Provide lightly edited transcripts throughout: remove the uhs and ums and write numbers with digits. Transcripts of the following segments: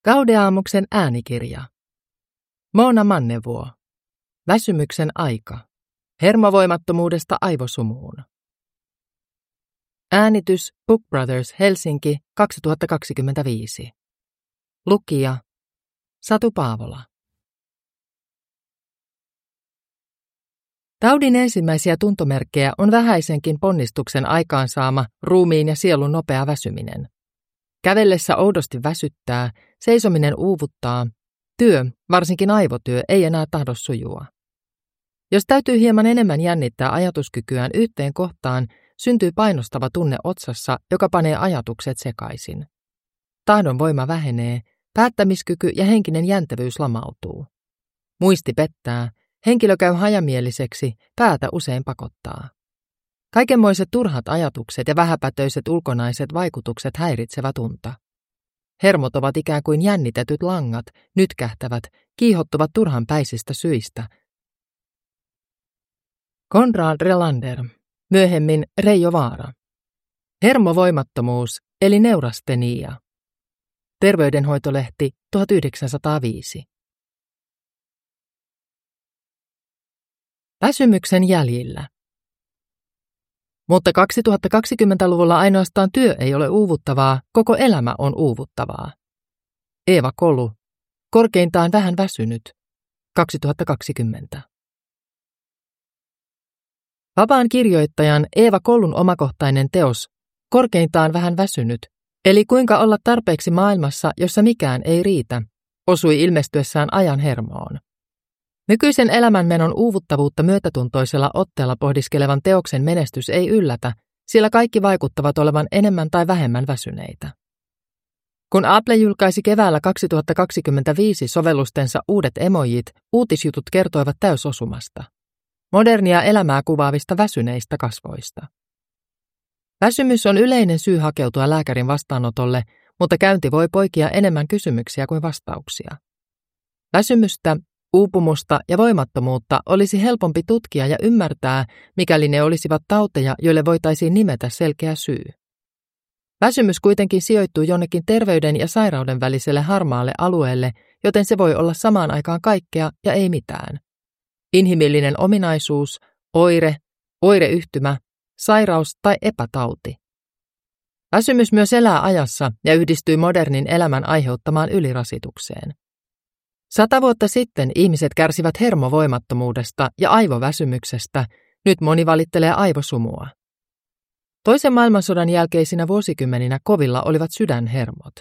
Gaudeamuksen äänikirja. Moona Mannevuo. Väsymyksen aika. Hermovoimattomuudesta aivosumuun. Äänitys Book Brothers Helsinki 2025. Lukija Satu Paavola. Taudin ensimmäisiä tuntomerkkejä on vähäisenkin ponnistuksen aikaansaama ruumiin ja sielun nopea väsyminen. Kävellessä oudosti väsyttää, seisominen uuvuttaa, työ, varsinkin aivotyö, ei enää tahdo sujua. Jos täytyy hieman enemmän jännittää ajatuskykyään yhteen kohtaan, syntyy painostava tunne otsassa, joka panee ajatukset sekaisin. Tahdon voima vähenee, päättämiskyky ja henkinen jäntevyys lamautuu. Muisti pettää, henkilö käy hajamieliseksi, päätä usein pakottaa. Kaikenmoiset turhat ajatukset ja vähäpätöiset ulkonaiset vaikutukset häiritsevät unta. Hermot ovat ikään kuin jännitetyt langat, nytkähtävät, kiihottuvat turhanpäisistä syistä. Konrad Relander, myöhemmin Reijo Vaara. Hermovoimattomuus eli neurastenia. Terveydenhoitolehti 1905. Väsymyksen jäljillä. Mutta 2020-luvulla ainoastaan työ ei ole uuvuttavaa, koko elämä on uuvuttavaa. Eeva Kolu, korkeintaan vähän väsynyt, 2020. Vapaan kirjoittajan Eeva Kolun omakohtainen teos, korkeintaan vähän väsynyt, eli kuinka olla tarpeeksi maailmassa, jossa mikään ei riitä, osui ilmestyessään ajan hermoon. Nykyisen elämänmenon uuvuttavuutta myötätuntoisella otteella pohdiskelevan teoksen menestys ei yllätä, sillä kaikki vaikuttavat olevan enemmän tai vähemmän väsyneitä. Kun Apple julkaisi keväällä 2025 sovellustensa uudet emojit, uutisjutut kertoivat täysosumasta. Modernia elämää kuvaavista väsyneistä kasvoista. Väsymys on yleinen syy hakeutua lääkärin vastaanotolle, mutta käynti voi poikia enemmän kysymyksiä kuin vastauksia. Väsymystä, uupumusta ja voimattomuutta olisi helpompi tutkia ja ymmärtää, mikäli ne olisivat tauteja, joille voitaisiin nimetä selkeä syy. Väsymys kuitenkin sijoittuu jonnekin terveyden ja sairauden väliselle harmaalle alueelle, joten se voi olla samaan aikaan kaikkea ja ei mitään. Inhimillinen ominaisuus, oire, oireyhtymä, sairaus tai epätauti. Väsymys myös elää ajassa ja yhdistyy modernin elämän aiheuttamaan ylirasitukseen. 100 vuotta sitten ihmiset kärsivät hermovoimattomuudesta ja aivoväsymyksestä, nyt moni valittelee aivosumua. Toisen maailmansodan jälkeisinä vuosikymmeninä kovilla olivat sydänhermot.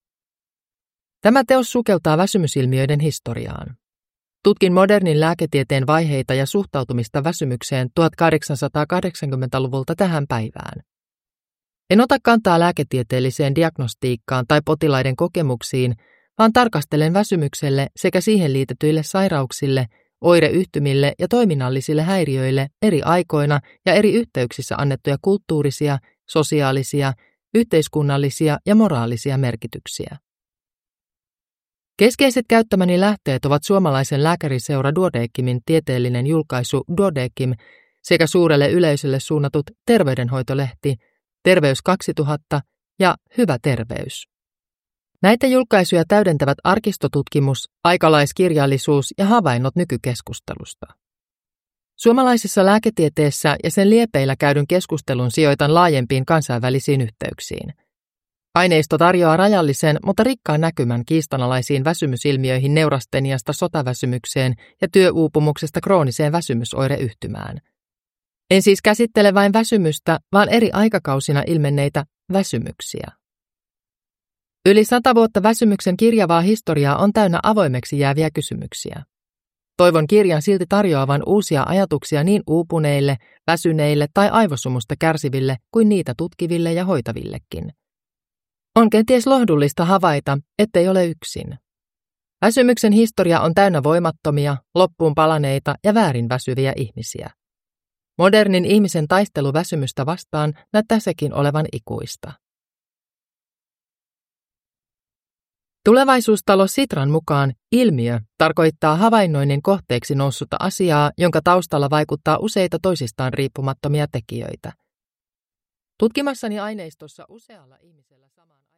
Tämä teos sukeltaa väsymysilmiöiden historiaan. Tutkin modernin lääketieteen vaiheita ja suhtautumista väsymykseen 1880-luvulta tähän päivään. En ota kantaa lääketieteelliseen diagnostiikkaan tai potilaiden kokemuksiin, vaan tarkastelen väsymykselle sekä siihen liitetyille sairauksille, oireyhtymille ja toiminnallisille häiriöille eri aikoina ja eri yhteyksissä annettuja kulttuurisia, sosiaalisia, yhteiskunnallisia ja moraalisia merkityksiä. Keskeiset käyttämäni lähteet ovat suomalaisen lääkäriseura Duodecimin tieteellinen julkaisu Duodecim sekä suurelle yleisölle suunnatut terveydenhoitolehti, Terveys 2000 ja Hyvä terveys. Näitä julkaisuja täydentävät arkistotutkimus, aikalaiskirjallisuus ja havainnot nykykeskustelusta. Suomalaisessa lääketieteessä ja sen liepeillä käydyn keskustelun sijoitan laajempiin kansainvälisiin yhteyksiin. Aineisto tarjoaa rajallisen, mutta rikkaan näkymän kiistanalaisiin väsymysilmiöihin neurasteniasta sotaväsymykseen ja työuupumuksesta krooniseen väsymysoireyhtymään. En siis käsittele vain väsymystä, vaan eri aikakausina ilmenneitä väsymyksiä. Yli 100 vuotta väsymyksen kirjavaa historiaa on täynnä avoimeksi jääviä kysymyksiä. Toivon kirjan silti tarjoavan uusia ajatuksia niin uupuneille, väsyneille tai aivosumusta kärsiville kuin niitä tutkiville ja hoitavillekin. On kenties lohdullista havaita, ettei ole yksin. Väsymyksen historia on täynnä voimattomia, loppuun palaneita ja väärin väsyviä ihmisiä. Modernin ihmisen taistelu väsymystä vastaan näyttää sekin olevan ikuista. Tulevaisuustalo Sitran mukaan ilmiö tarkoittaa havainnoinnin kohteeksi noussutta asiaa, jonka taustalla vaikuttaa useita toisistaan riippumattomia tekijöitä. Tutkimassani aineistossa usealla ihmisellä samaan